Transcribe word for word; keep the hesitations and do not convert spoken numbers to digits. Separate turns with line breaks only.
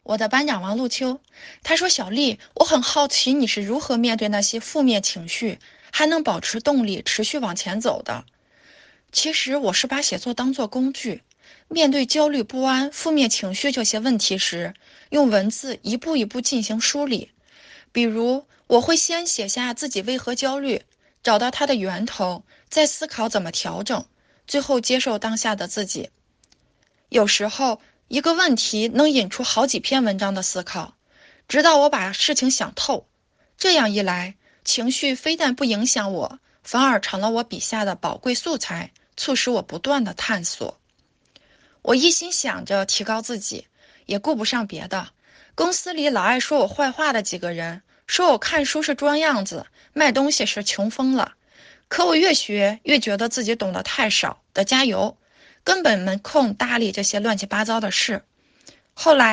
我的班长王路秋，他说：“小丽，我很好奇你是如何面对那些负面情绪，还能保持动力，持续往前走的。”其实我是把写作当作工具，面对焦虑不安、负面情绪这些问题时，用文字一步一步进行梳理。比如，我会先写下自己为何焦虑，找到它的源头，再思考怎么调整，最后接受当下的自己。有时候，一个问题能引出好几篇文章的思考，直到我把事情想透。这样一来，情绪非但不影响我，反而成了我笔下的宝贵素材，促使我不断的探索。我一心想着提高自己，也顾不上别的。公司里老爱说我坏话的几个人，说我看书是装样子，卖东西是穷疯了。可我越学越觉得自己懂得太少，得加油，根本没空搭理这些乱七八糟的事。后来